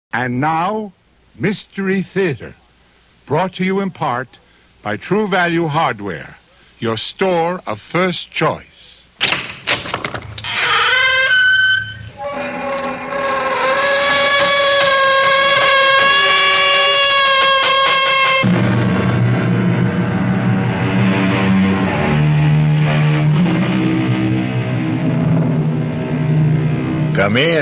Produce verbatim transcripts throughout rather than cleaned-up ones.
And now, Mystery Theater, brought to you in part by True Value Hardware, your store of first choice. Come in.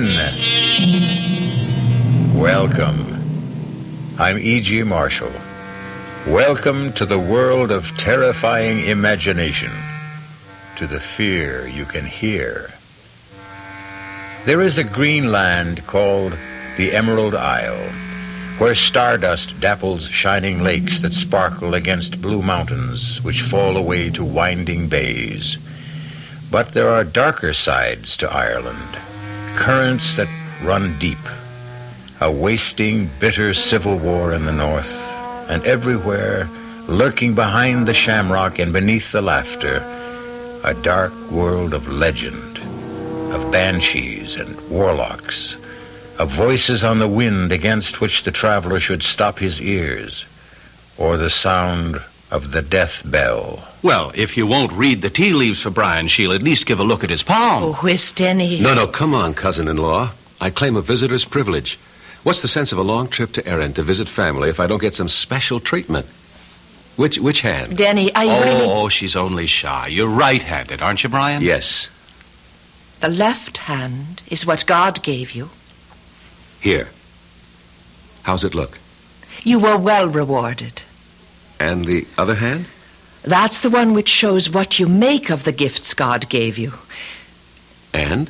Welcome. I'm E G. Marshall. Welcome to the world of terrifying imagination, to the fear you can hear. There is a green land called the Emerald Isle, where stardust dapples shining lakes that sparkle against blue mountains which fall away to winding bays. But there are darker sides to Ireland, currents that run deep. A wasting, bitter civil war in the north, and everywhere, lurking behind the shamrock and beneath the laughter, a dark world of legend, of banshees and warlocks, of voices on the wind against which the traveler should stop his ears, or the sound of the death bell. Well, if you won't read the tea leaves for Brian, she'll at least give a look at his palm. Oh, where's Denny? No, no, come on, cousin-in-law. I claim a visitor's privilege. What's the sense of a long trip to Erin to visit family if I don't get some special treatment? Which which hand? Denny, I oh, really... Oh, she's only shy. You're right-handed, aren't you, Brian? Yes. The left hand is what God gave you. Here. How's it look? You were well rewarded. And the other hand? That's the one which shows what you make of the gifts God gave you. And?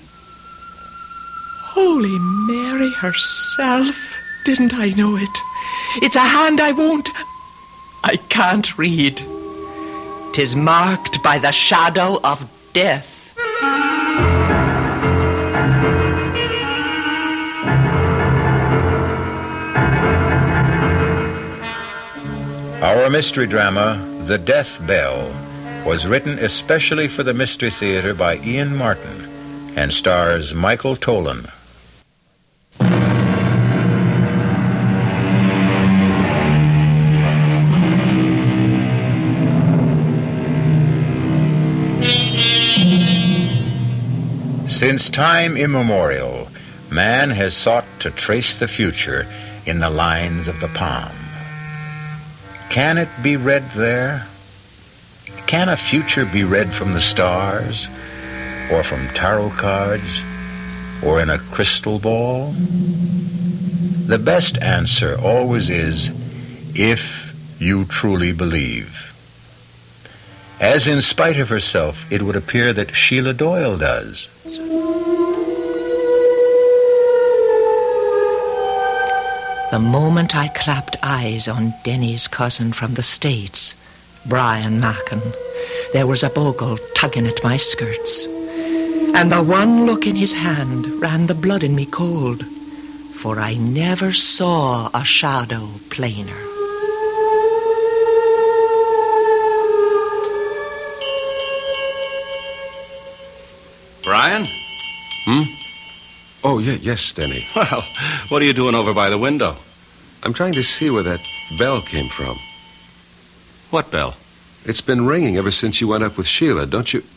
Holy Mary herself. Didn't I know it? It's a hand I won't... I can't read. 'Tis marked by the shadow of death. Our mystery drama, The Death Bell, was written especially for the Mystery Theater by Ian Martin and stars Michael Tolan. Since time immemorial, man has sought to trace the future in the lines of the palm. Can it be read there? Can a future be read from the stars, or from tarot cards, or in a crystal ball? The best answer always is, if you truly believe. As in spite of herself, it would appear that Sheila Doyle does. The moment I clapped eyes on Denny's cousin from the States, Brian Macken, there was a bogle tugging at my skirts. And the one look in his hand ran the blood in me cold, for I never saw a shadow plainer. Brian? Hmm? Oh, yeah, yes, Denny. Well, what are you doing over by the window? I'm trying to see where that bell came from. What bell? It's been ringing ever since you went up with Sheila, don't you?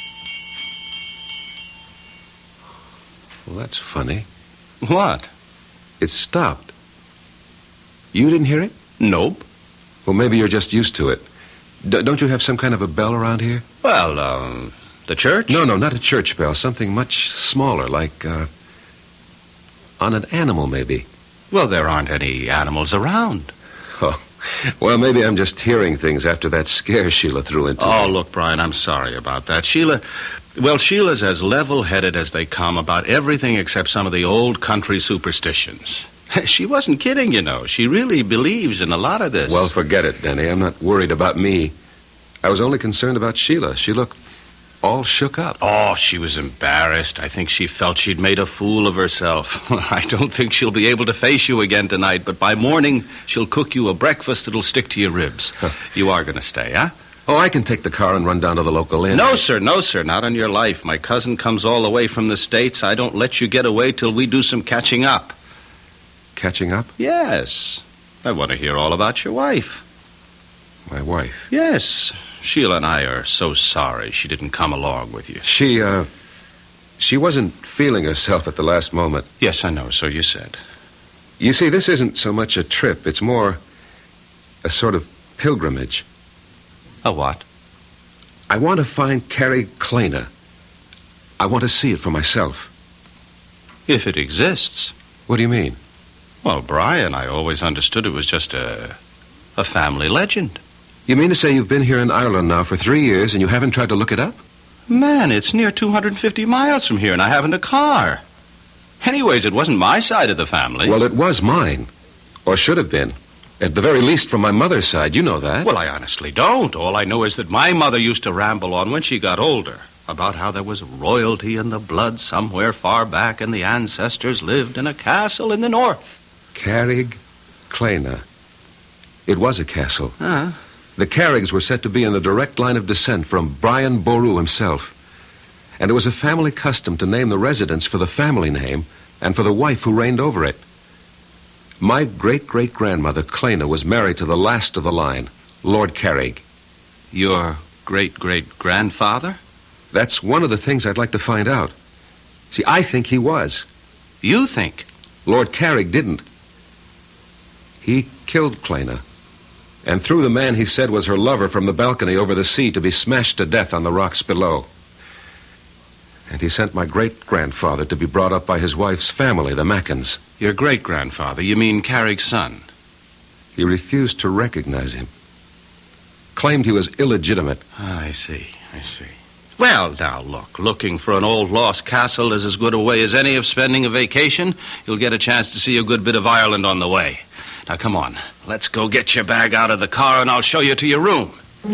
Well, that's funny. What? It stopped. You didn't hear it? Nope. Well, maybe you're just used to it. D- don't you have some kind of a bell around here? Well, um, the church? No, no, not a church bell. Something much smaller, like, uh, on an animal, maybe. Well, there aren't any animals around. Oh, well, maybe I'm just hearing things after that scare Sheila threw into Oh, me. look, Brian, I'm sorry about that. Sheila, well, Sheila's as level-headed as they come about everything except some of the old country superstitions. She wasn't kidding, you know. She really believes in a lot of this. Well, forget it, Denny. I'm not worried about me. I was only concerned about Sheila. She looked all shook up. Oh, she was embarrassed. I think she felt she'd made a fool of herself. I don't think she'll be able to face you again tonight, but by morning she'll cook you a breakfast that'll stick to your ribs. Huh. You are going to stay, huh? Oh, I can take the car and run down to the local inn. No, sir, no, sir, not on your life. My cousin comes all the way from the States. I don't let you get away till we do some catching up. catching up? Yes. I want to hear all about your wife. My wife? Yes. Sheila and I are so sorry she didn't come along with you. She, uh... She wasn't feeling herself at the last moment. Yes, I know. So you said. You see, this isn't so much a trip. It's more a sort of pilgrimage. A what? I want to find Carrie Kleiner. I want to see it for myself. If it exists. What do you mean? Well, Brian, I always understood it was just a... a family legend. You mean to say you've been here in Ireland now for three years and you haven't tried to look it up? Man, it's near two hundred fifty miles from here and I haven't a car. Anyways, it wasn't my side of the family. Well, it was mine. Or should have been. At the very least from my mother's side. You know that. Well, I honestly don't. All I know is that my mother used to ramble on when she got older about how there was royalty in the blood somewhere far back and the ancestors lived in a castle in the north. Carrig Kleiner. It was a castle. Huh? The Carrigs were said to be in the direct line of descent from Brian Boru himself. And it was a family custom to name the residence for the family name and for the wife who reigned over it. My great-great-grandmother, Kleiner, was married to the last of the line, Lord Carrig. Your great-great-grandfather? That's one of the things I'd like to find out. See, I think he was. You think? Lord Carrig didn't. He killed Kleiner. And threw the man he said was her lover from the balcony over the sea to be smashed to death on the rocks below. And he sent my great-grandfather to be brought up by his wife's family, the Mackens. Your great-grandfather? You mean Carrig's son? He refused to recognize him. Claimed he was illegitimate. Ah, I see, I see. Well, now, look, looking for an old lost castle is as good a way as any of spending a vacation. You'll get a chance to see a good bit of Ireland on the way. Now, come on. Let's go get your bag out of the car and I'll show you to your room.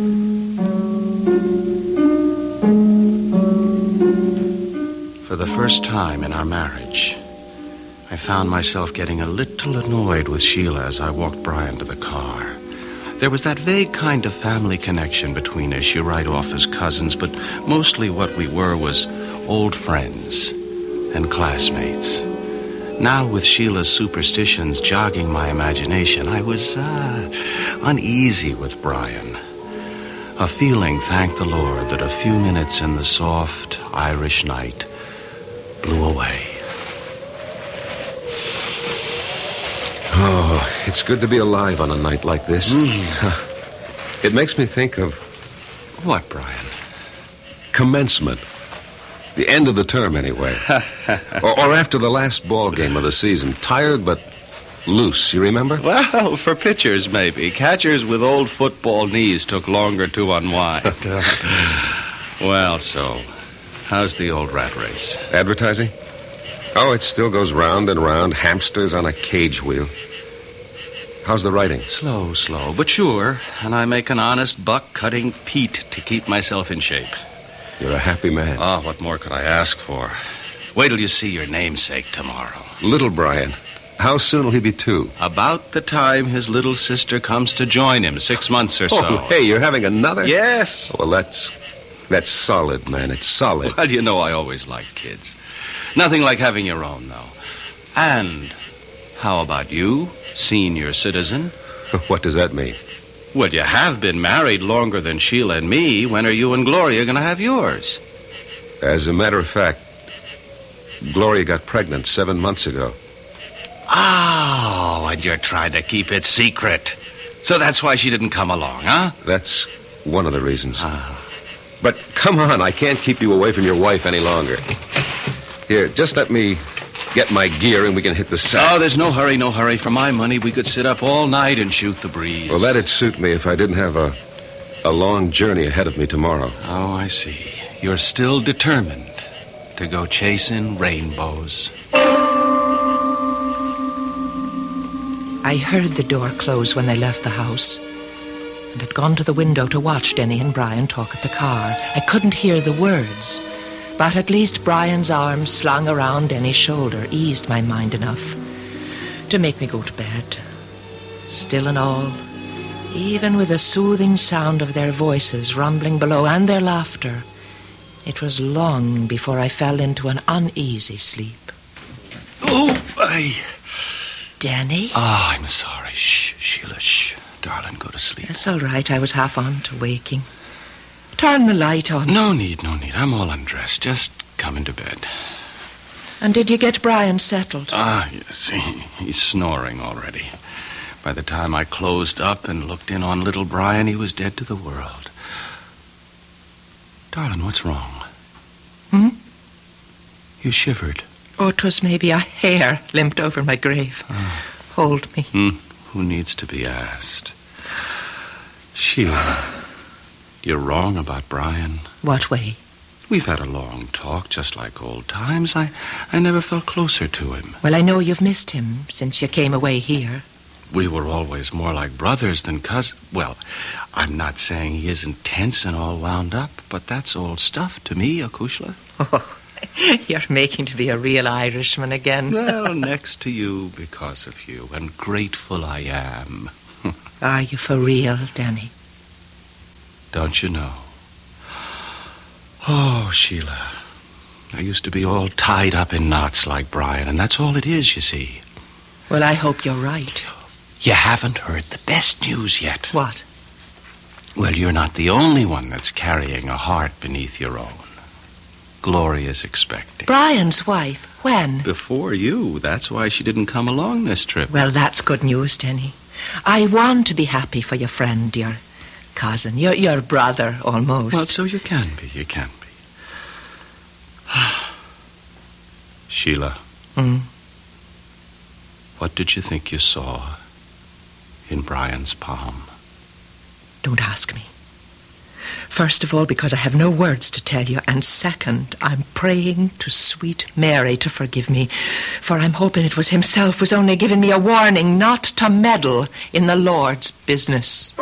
For the first time in our marriage, I found myself getting a little annoyed with Sheila as I walked Brian to the car. There was that vague kind of family connection between us. You write off as cousins, but mostly what we were was old friends and classmates. Now, with Sheila's superstitions jogging my imagination, I was uh, uneasy with Brian. A feeling, thank the Lord, that a few minutes in the soft Irish night blew away. Oh, it's good to be alive on a night like this. Mm. It makes me think of... What, Brian? Commencement. The end of the term, anyway. or, or after the last ball game of the season. Tired, but loose, you remember? Well, for pitchers, maybe. Catchers with old football knees took longer to unwind. Well, so, how's the old rat race? Advertising? Oh, it still goes round and round. Hamsters on a cage wheel. How's the writing? Slow, slow, but sure. And I make an honest buck cutting peat to keep myself in shape. You're a happy man. Ah, what more could I ask for? Wait till you see your namesake tomorrow. Little Brian. How soon will he be two? About the time his little sister comes to join him, six months or so. Oh, hey, you're having another? Yes. Well, that's... that's solid, man. It's solid. Well, you know I always liked kids. Nothing like having your own, though. And how about you, senior citizen? What does that mean? Well, you have been married longer than Sheila and me. When are you and Gloria going to have yours? As a matter of fact, Gloria got pregnant seven months ago. Oh, and you're trying to keep it secret. So that's why she didn't come along, huh? That's one of the reasons. Ah. But come on, I can't keep you away from your wife any longer. Here, just let me get my gear and we can hit the sack. Oh, there's no hurry, no hurry. For my money, we could sit up all night and shoot the breeze. Well, that'd suit me if I didn't have a, a long journey ahead of me tomorrow. Oh, I see. You're still determined to go chasing rainbows. I heard the door close when they left the house and had gone to the window to watch Denny and Brian talk at the car. I couldn't hear the words, but at least Brian's arms slung around Denny's shoulder eased my mind enough to make me go to bed. Still and all, even with the soothing sound of their voices rumbling below and their laughter, it was long before I fell into an uneasy sleep. Oh, I... Denny? Oh, I'm sorry. Shh, Sheila, shh. Darling, go to sleep. It's all right. I was half on to waking. Turn the light on. No need, no need. I'm all undressed. Just come into bed. And did you get Brian settled? Ah, yes. He, he's snoring already. By the time I closed up and looked in on little Brian, he was dead to the world. Darling, what's wrong? Hmm? You shivered. Oh, 'twas maybe a hair limped over my grave. Oh. Hold me. Hmm. Who needs to be asked? Sheila, you're wrong about Brian. What way? We've had a long talk, just like old times. I, I never felt closer to him. Well, I know you've missed him since you came away here. We were always more like brothers than cousins. Well, I'm not saying he isn't tense and all wound up, but that's old stuff to me, Akushla. Oh, you're making to be a real Irishman again. Well, next to you because of you, and grateful I am. Are you for real, Danny? Don't you know? Oh, Sheila, I used to be all tied up in knots like Brian, and that's all it is, you see. Well, I hope you're right. You haven't heard the best news yet. What? Well, you're not the only one that's carrying a heart beneath your own. Gloria's expecting. Brian's wife? When? Before you. That's why she didn't come along this trip. Well, that's good news, Denny. I want to be happy for your friend, your cousin, your, your brother, almost. Well, so you can be. You can be. Sheila. Hmm? What did you think you saw in Brian's palm? Don't ask me. First of all, because I have no words to tell you, and second, I'm praying to sweet Mary to forgive me, for I'm hoping it was himself was only giving me a warning not to meddle in the Lord's business.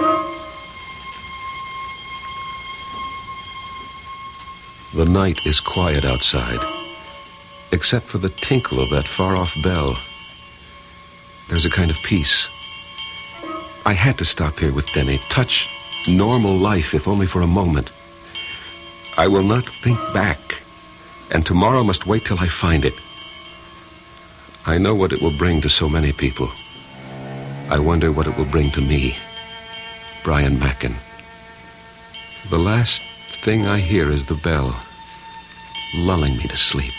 The night is quiet outside, except for the tinkle of that far-off bell. There's a kind of peace. I had to stop here with Denny, touch normal life, if only for a moment. I will not think back, and tomorrow must wait till I find it. I know what it will bring to so many people. I wonder what it will bring to me, Brian Macken. The last thing I hear is the bell, lulling me to sleep.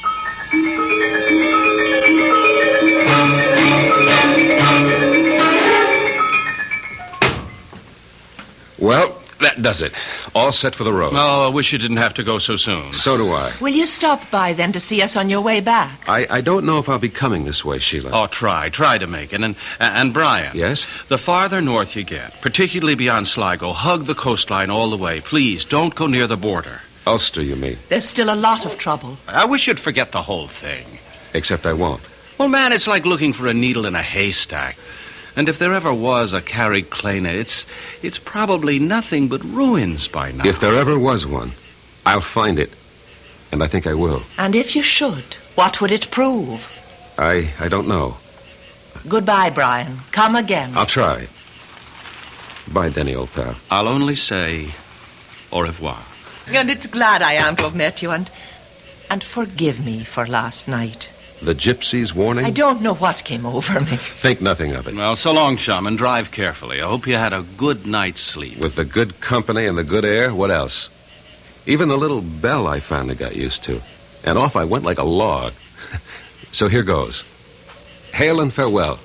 Well, that does it. All set for the road. Oh, I wish you didn't have to go so soon. So do I. Will you stop by then to see us on your way back? I, I don't know if I'll be coming this way, Sheila. Oh, try. Try to make it. And, and Brian. Yes? The farther north you get, particularly beyond Sligo, hug the coastline all the way. Please, don't go near the border. Ulster, you mean? There's still a lot of trouble. I wish you'd forget the whole thing. Except I won't. Well, man, it's like looking for a needle in a haystack. And if there ever was a Carrickclana, it's it's probably nothing but ruins by now. If there ever was one, I'll find it. And I think I will. And if you should, what would it prove? I I don't know. Goodbye, Brian. Come again. I'll try. Bye, Denny, old pal. I'll only say au revoir. And it's glad I am to have met you, and and forgive me for last night. The gypsy's warning? I don't know what came over me. Think nothing of it. Well, so long, chum, and drive carefully. I hope you had a good night's sleep. With the good company and the good air, what else? Even the little bell I finally got used to. And off I went like a log. So here goes. Hail and farewell.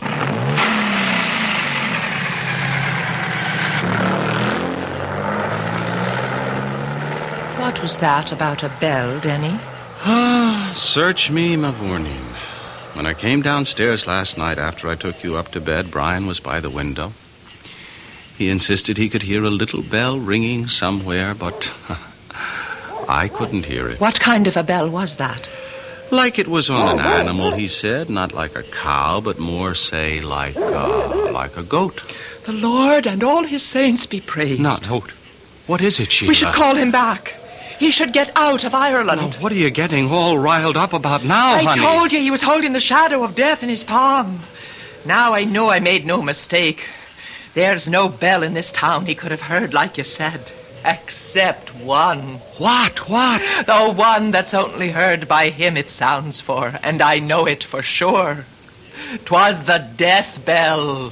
What was that about a bell, Denny? Ah, search me, Mavourneen. When I came downstairs last night after I took you up to bed, Brian was by the window. He insisted he could hear a little bell ringing somewhere, but I couldn't hear it. What kind of a bell was that? Like it was on an animal, he said. Not like a cow, but more, say, like, uh, like a goat. The Lord and all his saints be praised. Not goat. What is it, Sheila? We should call him back. He should get out of Ireland. Now, what are you getting all riled up about now, I honey? told you he was holding the shadow of death in his palm. Now I know I made no mistake. There's no bell in this town he could have heard like you said. Except one. What? What? The one that's only heard by him it sounds for, and I know it for sure. 'Twas the death bell.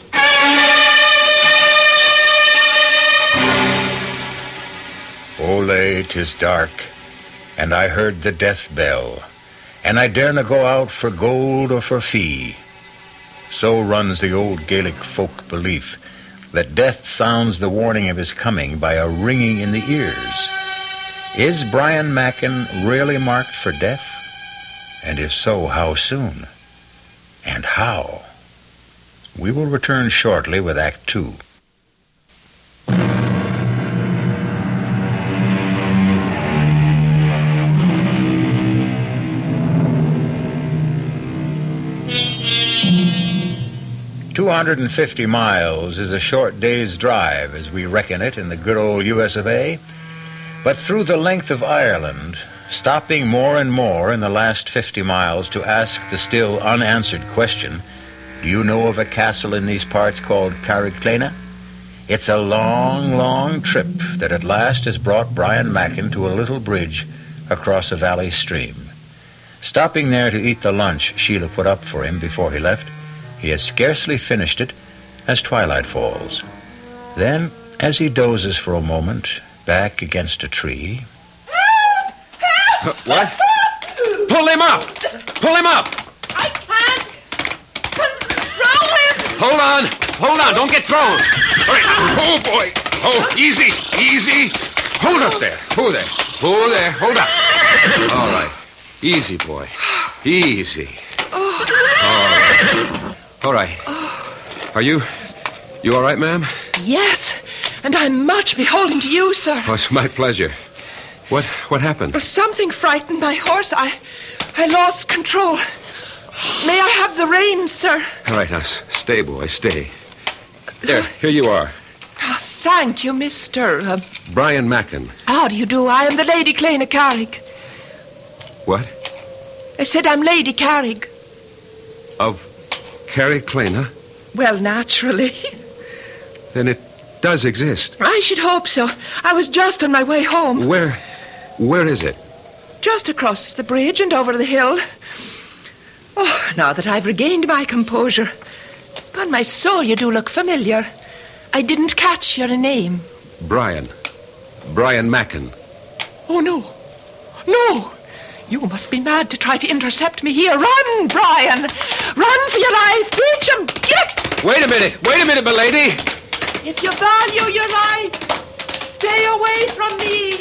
Ole, 'tis dark, and I heard the death bell, and I dare not go out for gold or for fee. So runs the old Gaelic folk belief, that death sounds the warning of his coming by a ringing in the ears. Is Brian Macken really marked for death? And if so, how soon? And how? We will return shortly with Act Two. two hundred fifty miles is a short day's drive as we reckon it in the good old U S of A. But through the length of Ireland, stopping more and more in the last fifty miles to ask the still unanswered question, do you know of a castle in these parts called Carrickclena? It's a long, long trip that at last has brought Brian Macken to a little bridge across a valley stream. Stopping there to eat the lunch Sheila put up for him before he left, he has scarcely finished it as twilight falls. Then, as he dozes for a moment, back against a tree... Uh, what? Pull him up! Pull him up! I can't control him! Hold on! Hold on! Don't get thrown! All right. Oh, boy! Oh, easy! Easy! Hold up there! Hold there! Hold there! Hold up! All right. Easy, boy. Easy. All right. All right. Are you... You all right, ma'am? Yes, and I'm much beholden to you, sir. Oh, it's my pleasure. What what happened? Well, something frightened my horse. I I lost control. May I have the reins, sir? All right, now, s- stay, boy, stay. There, here you are. Oh, thank you, Mister Uh, Brian Macken. how do you do? I am the Lady Clena Carrig. What? I said I'm Lady Carrig. Of Carrickclena? Well, naturally. Then it does exist. I should hope so. I was just on my way home. Where... Where is it? Just across the bridge and over the hill. Oh, now that I've regained my composure. On my soul, you do look familiar. I didn't catch your name. Brian. Brian Macken. Oh, no. No. You must be mad to try to intercept me here. Run, Brian. Run for your life. Reach him. Get. Wait a minute. Wait a minute, milady. If you value your life, stay away from me.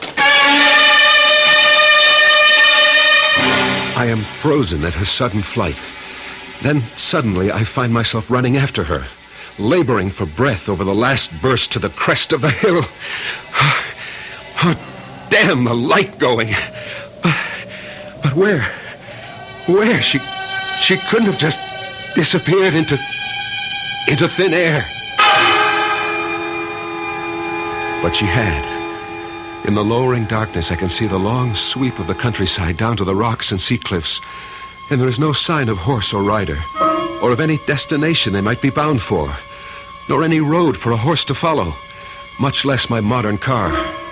I am frozen at her sudden flight. Then suddenly I find myself running after her, laboring for breath over the last burst to the crest of the hill. Oh, damn the light going. But, but where? Where? She, she couldn't have just disappeared into, into thin air. But she had. In the lowering darkness, I can see the long sweep of the countryside down to the rocks and sea cliffs, and there is no sign of horse or rider, or of any destination they might be bound for, nor any road for a horse to follow, much less my modern car.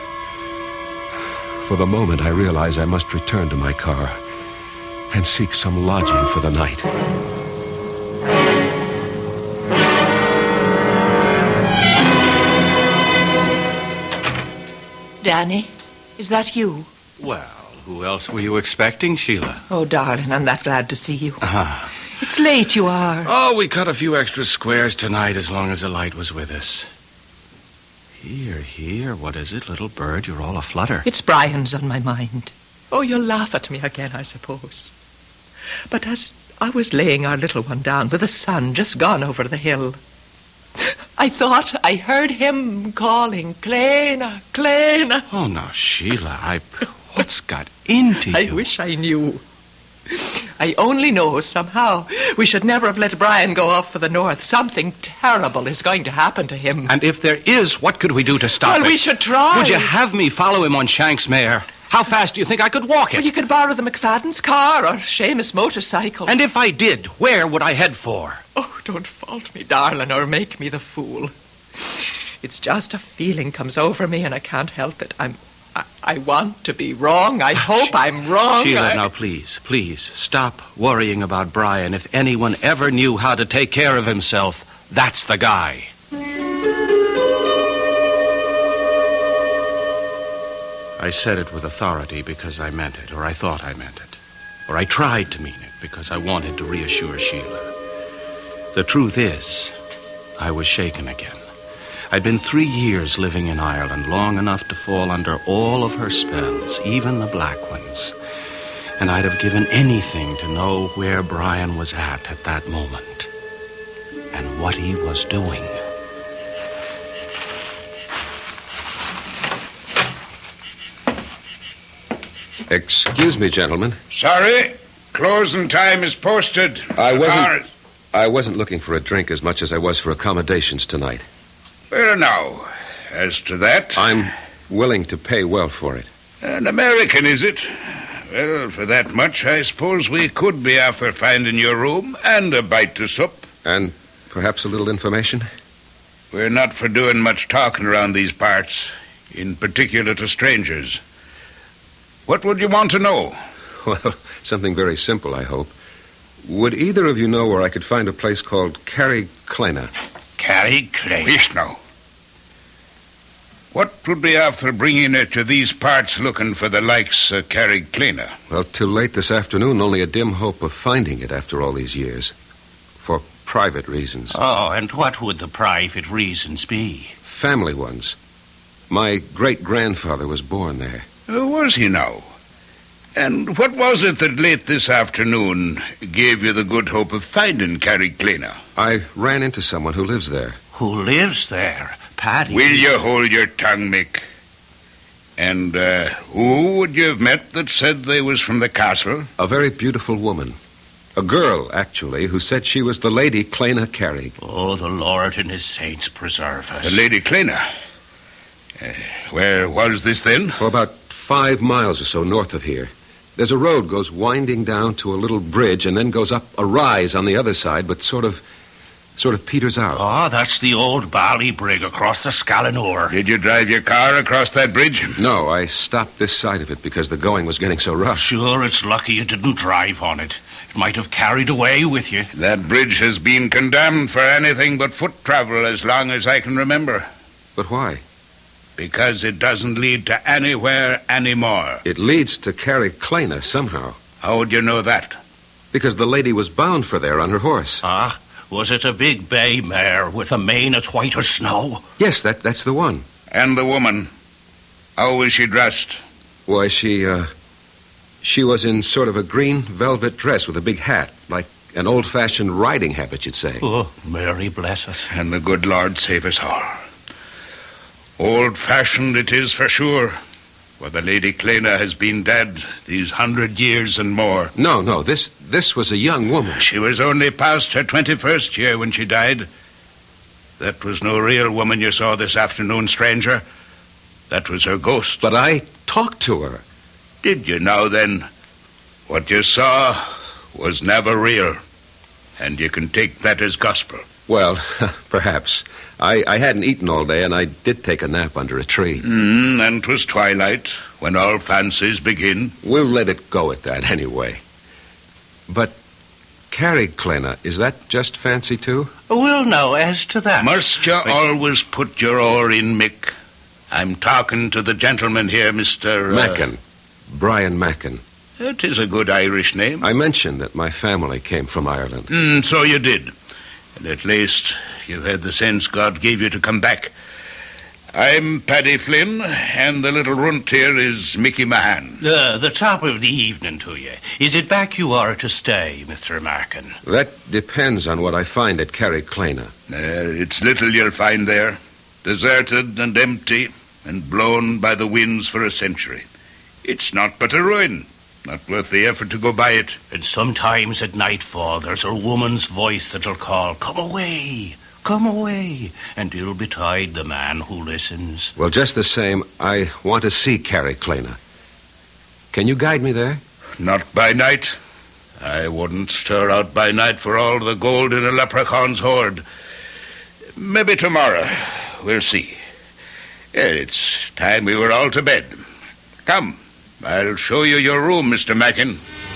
For the moment, I realize I must return to my car and seek some lodging for the night. Danny, is that you? Well, who else were you expecting, Sheila? Oh, darling, I'm that glad to see you. Ah. It's late you are. Oh, we cut a few extra squares tonight as long as the light was with us. Here, here, what is it, little bird? You're all aflutter. It's Brian's on my mind. Oh, you'll laugh at me again, I suppose. But as I was laying our little one down with the sun just gone over the hill, I thought I heard him calling, Clena, Clena. Oh, now, Sheila, I... What's got into you? I wish I knew. I only know somehow we should never have let Brian go off for the north. Something terrible is going to happen to him. And if there is, what could we do to stop well, it? Well, we should try. Would you have me follow him on Shank's mare? How fast do you think I could walk it? Well, you could borrow the McFadden's car or Seamus' motorcycle. And if I did, where would I head for? Oh, don't fault me, darling, or make me the fool. It's just a feeling comes over me and I can't help it. I'm I, I want to be wrong. I hope I'm wrong. Sheila, I... now please, please, stop worrying about Brian. If anyone ever knew how to take care of himself, that's the guy. I said it with authority because I meant it, or I thought I meant it. Or I tried to mean it because I wanted to reassure Sheila. The truth is, I was shaken again. I'd been three years living in Ireland, long enough to fall under all of her spells, even the black ones. And I'd have given anything to know where Brian was at at that moment, and what he was doing. Excuse me, gentlemen. Sorry, closing time is posted. I wasn't... Cars. I wasn't looking for a drink as much as I was for accommodations tonight. Well, now, as to that... I'm willing to pay well for it. An American, is it? Well, for that much, I suppose we could be after finding your room and a bite to sup. And perhaps a little information? We're not for doing much talking around these parts, in particular to strangers. What would you want to know? Well, something very simple, I hope. Would either of you know where I could find a place called Carrie Kleiner? Carrie Kleiner? Yes, no. What would be after bringing her to these parts looking for the likes of Carrie Kleiner? Well, till late this afternoon, only a dim hope of finding it after all these years. For private reasons. Oh, and what would the private reasons be? Family ones. My great-grandfather was born there. Who was he now? And what was it that late this afternoon gave you the good hope of finding Carrie Kleiner? I ran into someone who lives there. Who lives there? Paddy? Will you hold your tongue, Mick? And uh, who would you have met that said they was from the castle? A very beautiful woman. A girl, actually, who said she was the Lady Kleiner Carrig. Oh, the Lord and his saints preserve us. The Lady Kleiner? Uh, where was this then? Oh, about five miles or so north of here. There's a road goes winding down to a little bridge and then goes up a rise on the other side, but sort of, sort of peters out. Oh, that's the old Ballybrig across the Scallanore. Did you drive your car across that bridge? No, I stopped this side of it because the going was getting so rough. Sure, it's lucky you didn't drive on it. It might have carried away with you. That bridge has been condemned for anything but foot travel as long as I can remember. But why? Because it doesn't lead to anywhere anymore. It leads to Carrie Kleiner somehow. How would you know that? Because the lady was bound for there on her horse. Ah, was it a big bay mare with a mane as white as snow? Yes, that that's the one. And the woman? How was she dressed? Why, she, uh... She was in sort of a green velvet dress with a big hat, like an old-fashioned riding habit, you'd say. Oh, Mary bless us. And the good Lord save us all. Old-fashioned it is for sure. For the Lady Kleiner has been dead these hundred years and more. No, no, this this was a young woman. She was only past her twenty-first year when she died. That was no real woman you saw this afternoon, stranger. That was her ghost. But I talked to her. Did you now, then? What you saw was never real. And you can take that as gospel. Well, perhaps. I, I hadn't eaten all day, and I did take a nap under a tree. Mm, and 'twas twilight, when all fancies begin. We'll let it go at that, anyway. But Carrie Kleiner, is that just fancy, too? Well, now, as to that... Must you always put your oar in, Mick? I'm talking to the gentleman here, Mister... Uh... Mackin. Brian Mackin. It is a good Irish name. I mentioned that my family came from Ireland. Mm, so you did. And at least you had the sense God gave you to come back. I'm Paddy Flynn, and the little runt here is Mickey Mahan. Uh, the top of the evening to you. Is it back you are to stay, Mister Markin? That depends on what I find at Carrie Kleiner. Uh, it's little you'll find there. Deserted and empty, and blown by the winds for a century. It's not but a ruin. Not worth the effort to go by it. And sometimes at nightfall there's a woman's voice that'll call, "Come away, come away," and ill betide the man who listens. Well, just the same, I want to see Carrie Kleiner. Can you guide me there? Not by night. I wouldn't stir out by night for all the gold in a leprechaun's hoard. Maybe tomorrow. We'll see. It's time we were all to bed. Come, I'll show you your room, Mister Mackin.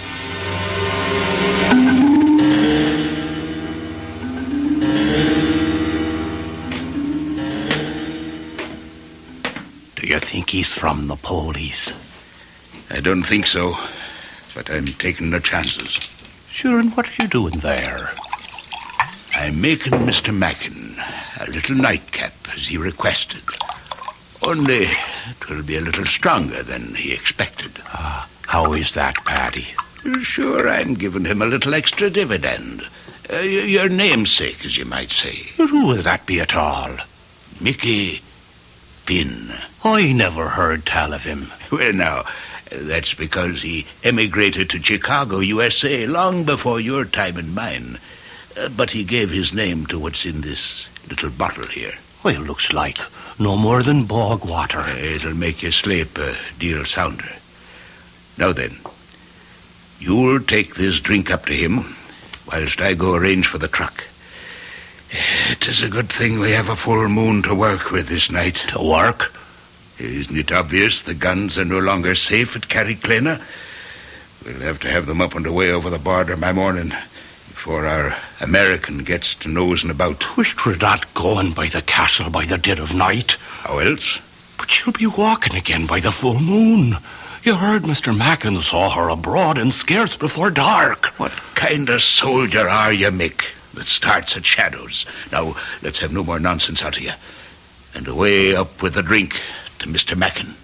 Do you think he's from the police? I don't think so, but I'm taking the chances. Sure, and what are you doing there? I'm making Mister Mackin a little nightcap, as he requested. Only it will be a little stronger than he expected. Ah, how is that, Paddy? Sure, I'm giving him a little extra dividend. Uh, your namesake, as you might say. Who will that be at all? Mickey Finn. I never heard tell of him. Well, now, that's because he emigrated to Chicago, U S A, long before your time and mine. Uh, but he gave his name to what's in this little bottle here. Well, looks like no more than bog water. Uh, it'll make you sleep a deal sounder. Now then, you'll take this drink up to him, whilst I go arrange for the truck. It is a good thing we have a full moon to work with this night. To work? Isn't it obvious the guns are no longer safe at Carriclana? We'll have to have them up and away over the border by morning, before our American gets to nosing about. Wish we're not going by the castle by the dead of night. How else? But she'll be walking again by the full moon. You heard Mister Mackin saw her abroad and scarce before dark. What kind of soldier are you, Mick, that starts at shadows? Now, let's have no more nonsense out of you. And away up with the drink to Mister Mackin.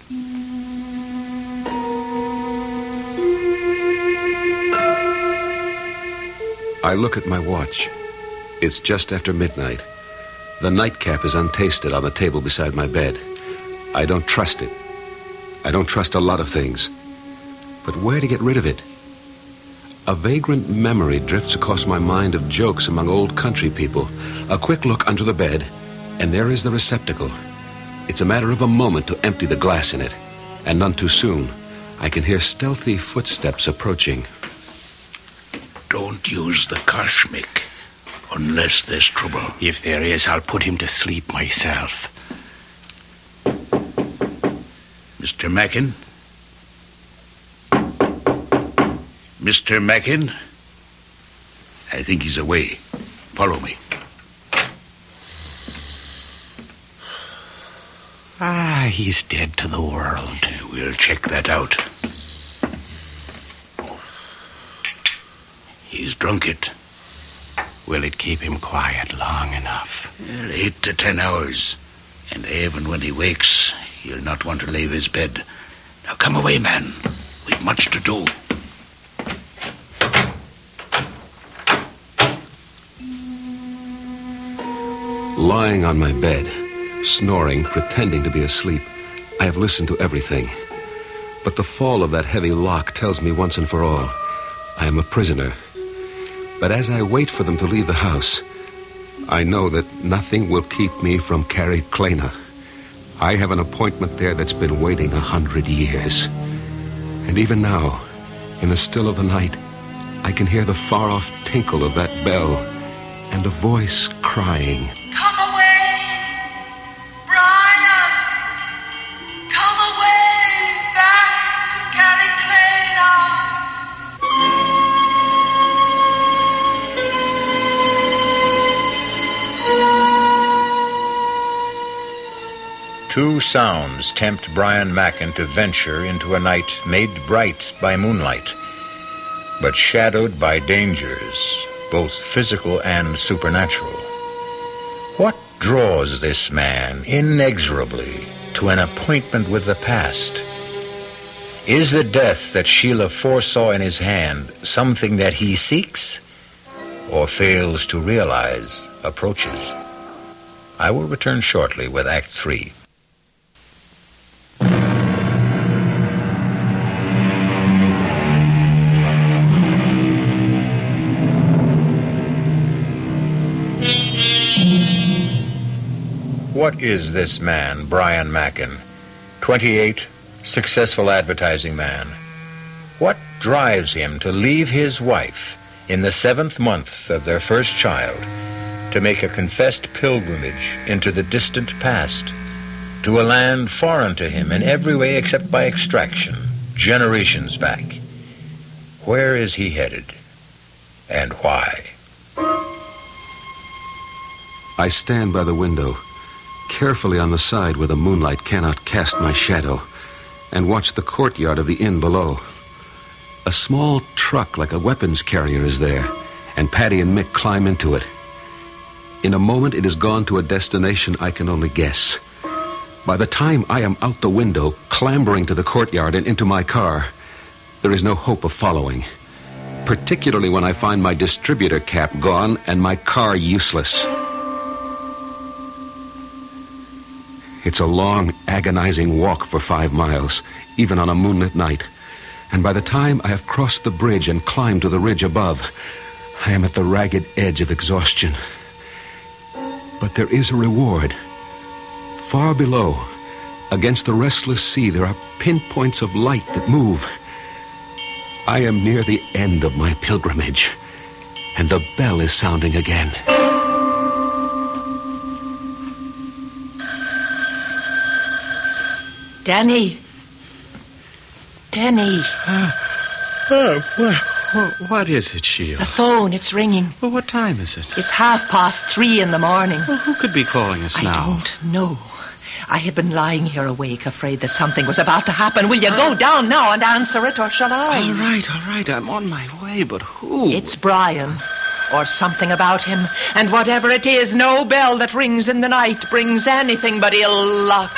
I look at my watch. It's just after midnight. The nightcap is untasted on the table beside my bed. I don't trust it. I don't trust a lot of things. But where to get rid of it? A vagrant memory drifts across my mind of jokes among old country people. A quick look under the bed, and there is the receptacle. It's a matter of a moment to empty the glass in it. And none too soon. I can hear stealthy footsteps approaching. Don't use the kosh, Mick, unless there's trouble. If there is, I'll put him to sleep myself. Mister Mackin? Mister Mackin? I think he's away. Follow me. Ah, he's dead to the world. We'll check that out. He's drunk it. Will it keep him quiet long enough? Well, eight to ten hours. And even when he wakes, he'll not want to leave his bed. Now come away, man. We've much to do. Lying on my bed, snoring, pretending to be asleep, I have listened to everything. But the fall of that heavy lock tells me once and for all, I am a prisoner. But as I wait for them to leave the house, I know that nothing will keep me from Carriclana. I have an appointment there that's been waiting a hundred years. And even now, in the still of the night, I can hear the far-off tinkle of that bell and a voice crying. Come away, Brian! Come away back to Carriclana! Two sounds tempt Brian Mackin to venture into a night made bright by moonlight, but shadowed by dangers, both physical and supernatural. What draws this man inexorably to an appointment with the past? Is the death that Sheila foresaw in his hand something that he seeks or fails to realize approaches? I will return shortly with Act Three. What is this man, Brian Mackin? twenty-eight, successful advertising man. What drives him to leave his wife in the seventh month of their first child to make a confessed pilgrimage into the distant past? to a land foreign to him in every way except by extraction, generations back. Where is he headed? And why? I stand by the window, carefully on the side where the moonlight cannot cast my shadow, and watch the courtyard of the inn below. A small truck like a weapons carrier is there, and Paddy and Mick climb into it. In a moment, it has gone to a destination I can only guess. By the time I am out the window, clambering to the courtyard and into my car, there is no hope of following, particularly when I find my distributor cap gone and my car useless. It's a long, agonizing walk for five miles, even on a moonlit night. And by the time I have crossed the bridge and climbed to the ridge above, I am at the ragged edge of exhaustion. But there is a reward. Far below, against the restless sea, there are pinpoints of light that move. I am near the end of my pilgrimage, and the bell is sounding again. Danny. Danny. Uh, oh, what, what is it, Sheila? The phone, it's ringing. Well, what time is it? It's half past three in the morning. Well, who could be calling us I now? I don't know. I have been lying here awake, afraid that something was about to happen. Will you go down now and answer it, or shall I? All right, all right. I'm on my way, but who? It's Brian. Or something about him. And whatever it is, no bell that rings in the night brings anything but ill luck.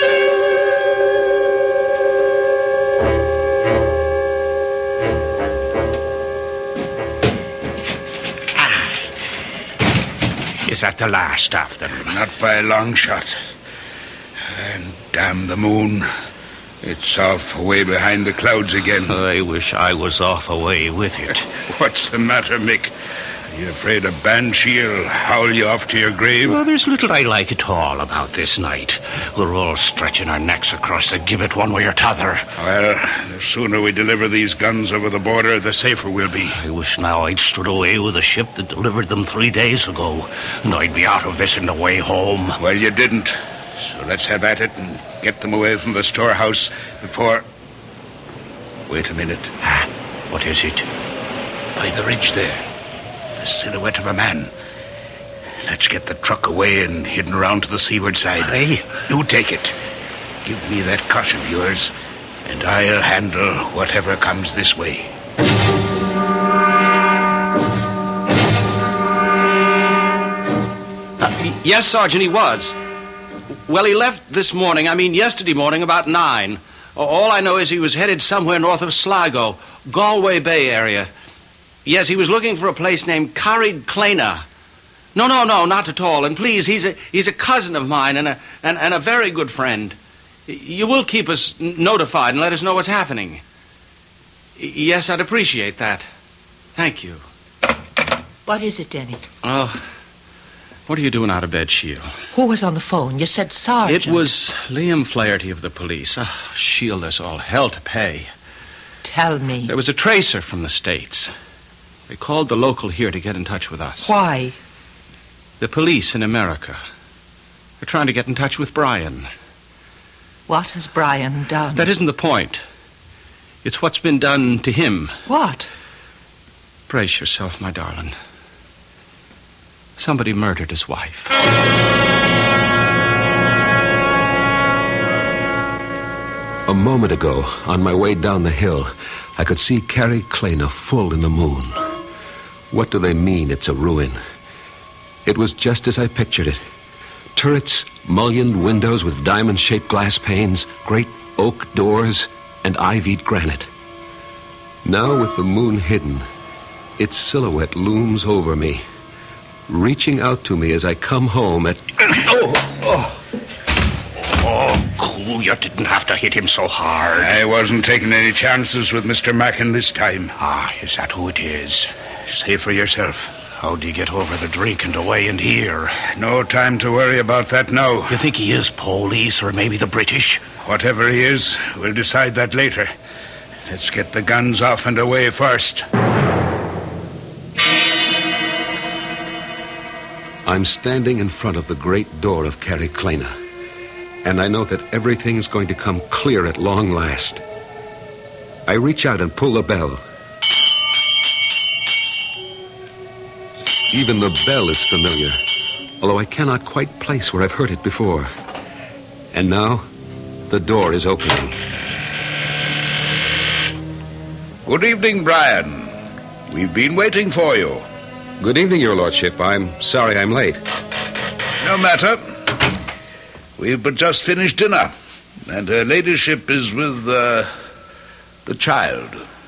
Is that the last of them? Not by a long shot. And damn the moon. It's off away behind the clouds again. I wish I was off away with it. What's the matter, Mick? Are you afraid a banshee'll howl you off to your grave? Well, there's little I like at all about this night. We're all stretching our necks across the gibbet one way or t'other. Well, the sooner we deliver these guns over the border, the safer we'll be. I wish now I'd stood away with a ship that delivered them three days ago, and I'd be out of this in the way home. Well, you didn't. So let's have at it and get them away from the storehouse before... Wait a minute. Ah, what is it? By the ridge there. The silhouette of a man. Let's get the truck away and hidden around to the seaward side. Hey, you take it. Give me that cuss of yours, and I'll handle whatever comes this way. Uh, yes, Sergeant, he was. Well, he left this morning, I mean yesterday morning, about nine. All I know is he was headed somewhere north of Sligo, Galway Bay area. Yes, he was looking for a place named Carrickclena. No, no, no, not at all. And please, he's a he's a cousin of mine and a and, and a very good friend. You will keep us notified and let us know what's happening. Yes, I'd appreciate that. Thank you. What is it, Denny? Oh, what are you doing out of bed, Sheila? Who was on the phone? You said Sergeant. It was Liam Flaherty of the police. Oh, Sheila, there's all hell to pay. Tell me. There was a tracer from the States. They called the local here to get in touch with us. Why? The police in America. They're trying to get in touch with Brian. What has Brian done? That isn't the point. It's what's been done to him. What? Brace yourself, my darling. Somebody murdered his wife. A moment ago, on my way down the hill, I could see Carrickclena full in the moon. What do they mean it's a ruin? It was just as I pictured it. Turrets, mullioned windows with diamond-shaped glass panes, great oak doors, and ivied granite. Now, with the moon hidden, its silhouette looms over me, reaching out to me as I come home at... oh, oh. Oh, cool, you didn't have to hit him so hard. I wasn't taking any chances with Mister Mackin this time. Ah, is that who it is? Say for yourself. How'd you get over the drink and away and here? No time to worry about that now. You think he is police or maybe the British? Whatever he is, we'll decide that later. Let's get the guns off and away first. I'm standing in front of the great door of Carrickclena. and I know that everything's going to come clear at long last. I reach out and pull the bell. Even the bell is familiar, although I cannot quite place where I've heard it before. And now, the door is opening. Good evening, Brian. We've been waiting for you. Good evening, Your Lordship. I'm sorry I'm late. No matter. We've but just finished dinner, and her ladyship is with, uh, the child.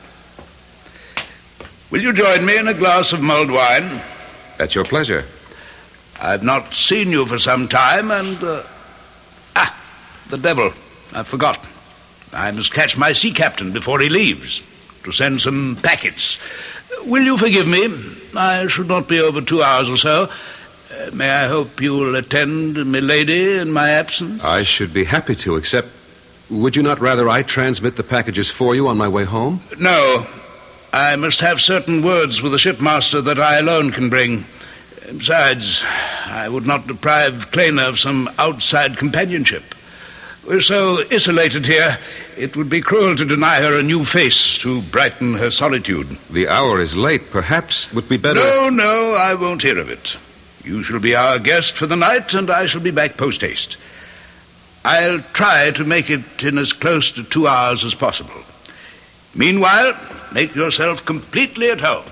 Will you join me in a glass of mulled wine? At your pleasure. I've not seen you for some time, and, uh... Ah, the devil. I've forgotten. I must catch my sea captain before he leaves, to send some packets. Will you forgive me? I should not be over two hours or so. Uh, may I hope you'll attend milady in my absence? I should be happy to, except... Would you not rather I transmit the packages for you on my way home? No. I must have certain words with the shipmaster that I alone can bring. Besides, I would not deprive Klena of some outside companionship. We're so isolated here, it would be cruel to deny her a new face to brighten her solitude. The hour is late. Perhaps it would be better... No, no, I won't hear of it. You shall be our guest for the night, and I shall be back post-haste. I'll try to make it in as close to two hours as possible. Meanwhile, make yourself completely at home.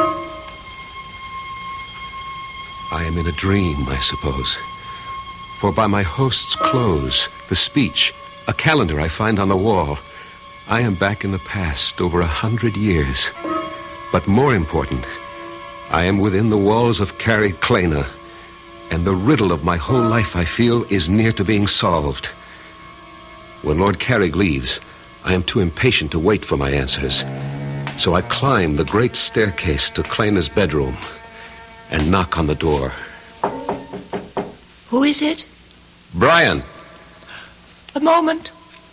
I am in a dream, I suppose. For by my host's clothes, the speech, a calendar I find on the wall, I am back in the past over a hundred years. But more important, I am within the walls of Carrie Klena, and the riddle of my whole life, I feel, is near to being solved. When Lord Carrig leaves, I am too impatient to wait for my answers. So I climb the great staircase to Klena's bedroom and knock on the door. Who is it? Brian. A moment.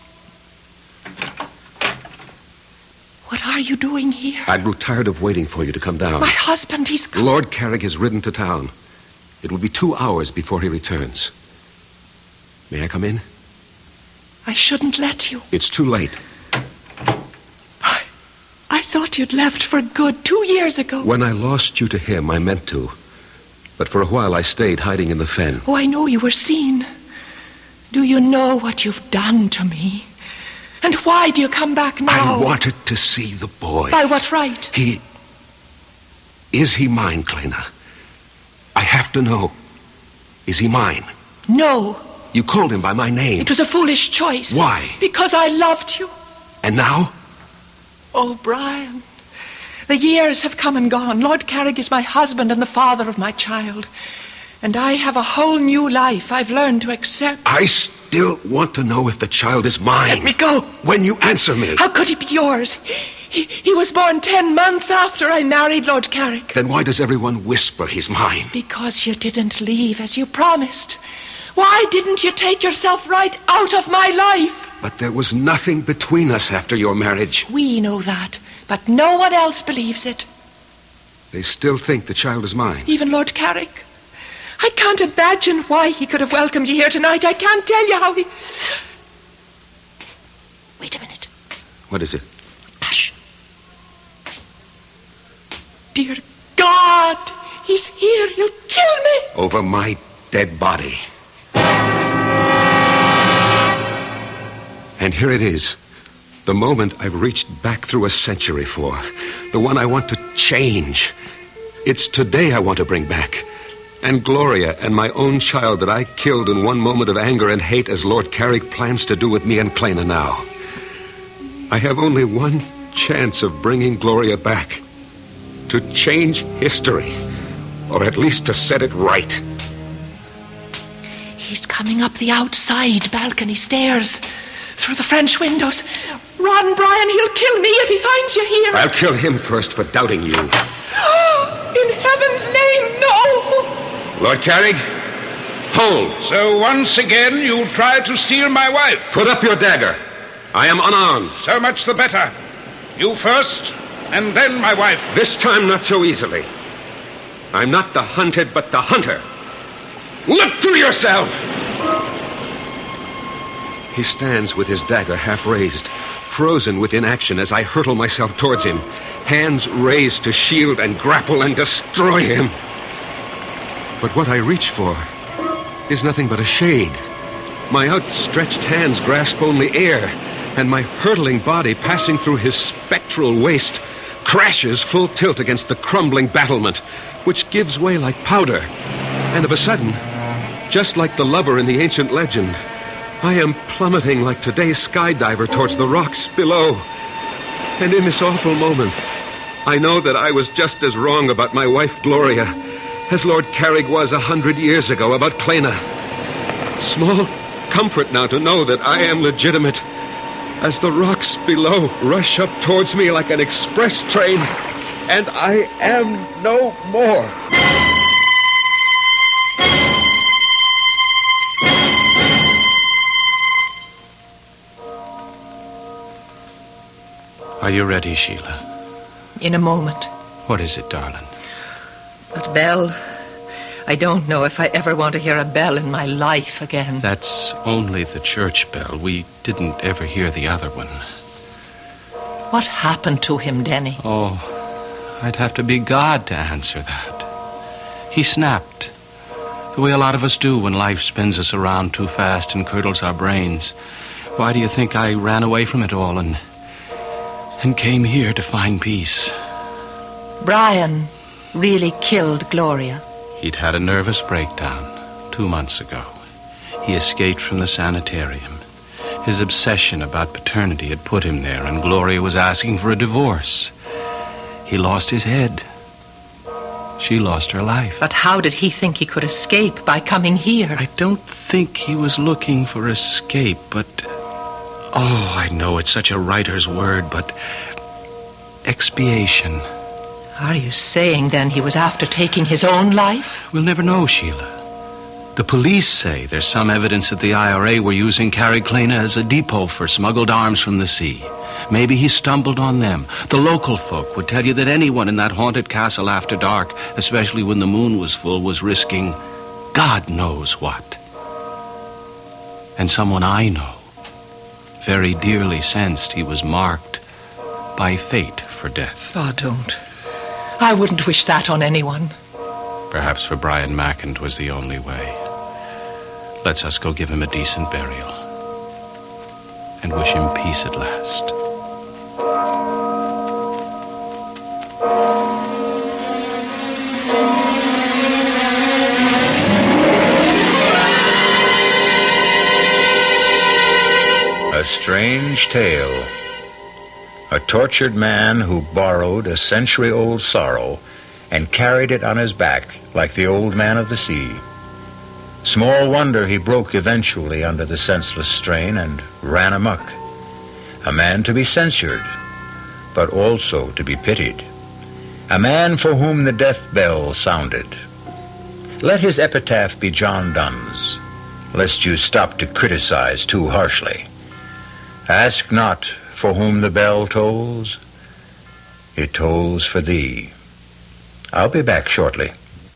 What are you doing here? I grew tired of waiting for you to come down. My husband, he's come. Lord Carrig has ridden to town. It will be two hours before he returns. May I come in? I shouldn't let you. It's too late. I, I thought you'd left for good two years ago. When I lost you to him, I meant to. But for a while I stayed hiding in the fen. Oh, I know you were seen. Do you know what you've done to me? And why do you come back now? I wanted to see the boy. By what right? He... Is he mine, Klena? I have to know. Is he mine? No. You called him by my name. It was a foolish choice. Why? Because I loved you. And now? Oh, Brian, the years have come and gone. Lord Carrig is my husband and the father of my child. And I have a whole new life I've learned to accept. I still want to know if the child is mine. Let me go. When you answer me. How could he be yours? He, he was born ten months after I married Lord Carrig. Then why does everyone whisper he's mine? Because you didn't leave as you promised. Why didn't you take yourself right out of my life? But there was nothing between us after your marriage. We know that, but no one else believes it. They still think the child is mine. Even Lord Carrig. I can't imagine why he could have welcomed you here tonight. I can't tell you how he... Wait a minute. What is it? Hush. Dear God, he's here. He'll kill me. Over my dead body. And here it is. The moment I've reached back through a century for. The one I want to change. It's today I want to bring back. And Gloria and my own child that I killed in one moment of anger and hate as Lord Carrig plans to do with me and Klena now. I have only one chance of bringing Gloria back. To change history. Or at least to set it right. He's coming up the outside balcony stairs. Through the French windows. Run, Brian, he'll kill me if he finds you here. I'll kill him first for doubting you. In heaven's name, no! Lord Carrig, hold. So once again you tried to steal my wife. Put up your dagger. I am unarmed. So much the better. You first, and then my wife. This time not so easily. I'm not the hunted, but the hunter. Look to yourself! He stands with his dagger half raised, frozen with inaction as I hurtle myself towards him, hands raised to shield and grapple and destroy him. But what I reach for is nothing but a shade. My outstretched hands grasp only air, and my hurtling body, passing through his spectral waist, crashes full tilt against the crumbling battlement, which gives way like powder. And of a sudden, just like the lover in the ancient legend, I am plummeting like today's skydiver towards the rocks below. And in this awful moment, I know that I was just as wrong about my wife Gloria as Lord Carrig was a hundred years ago about Clena. Small comfort now to know that I am legitimate as the rocks below rush up towards me like an express train, and I am no more. Are you ready, Sheila? In a moment. What is it, darling? But bell, I don't know if I ever want to hear a bell in my life again. That's only the church bell. We didn't ever hear the other one. What happened to him, Denny? Oh, I'd have to be God to answer that. He snapped, the way a lot of us do when life spins us around too fast and curdles our brains. Why do you think I ran away from it all and and came here to find peace? Brian really killed Gloria. He'd had a nervous breakdown two months ago. He escaped from the sanitarium. His obsession about paternity had put him there, and Gloria was asking for a divorce. He lost his head. She lost her life. But how did he think he could escape by coming here? I don't think he was looking for escape, but... Oh, I know it's such a writer's word, but... expiation. Are you saying, then, he was after taking his own life? We'll never know, Sheila. The police say there's some evidence that the I R A were using Carrig Clena as a depot for smuggled arms from the sea. Maybe he stumbled on them. The local folk would tell you that anyone in that haunted castle after dark, especially when the moon was full, was risking God knows what. And someone I know very dearly sensed he was marked by fate for death. Oh, don't. I wouldn't wish that on anyone. Perhaps for Brian Macken 'twas the only way. Let's us go give him a decent burial and wish him peace at last. A strange tale. A tortured man who borrowed a century-old sorrow and carried it on his back like the old man of the sea. Small wonder he broke eventually under the senseless strain and ran amok. A man to be censured, but also to be pitied. A man for whom the death bell sounded. Let his epitaph be John Donne's, lest you stop to criticize too harshly. Ask not for whom the bell tolls. It tolls for thee. I'll be back shortly.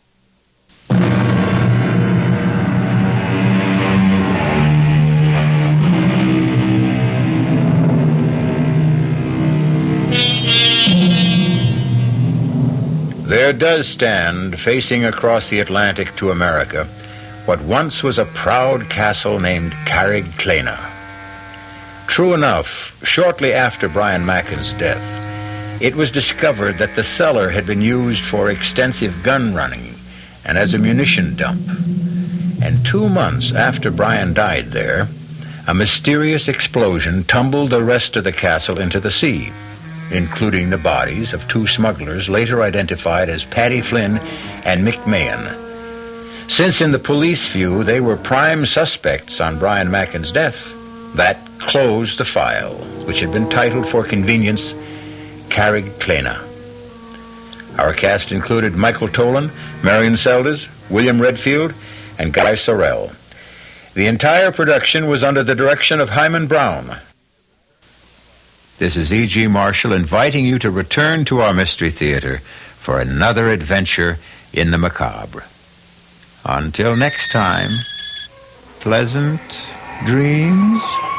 There does stand, facing across the Atlantic to America, what once was a proud castle named Carrig Clena. True enough, shortly after Brian Macken's death, it was discovered that the cellar had been used for extensive gun running and as a munition dump. And two months after Brian died there, a mysterious explosion tumbled the rest of the castle into the sea, including the bodies of two smugglers later identified as Paddy Flynn and Mick Mahan. Since in the police view they were prime suspects on Brian Macken's death, that closed the file, which had been titled for convenience Carrig Clena. Our cast included Michael Tolan, Marion Seldes, William Redfield, and Guy Sorrell. The entire production was under the direction of Hyman Brown. This is E G. Marshall inviting you to return to our Mystery Theater for another adventure in the macabre. Until next time, pleasant dreams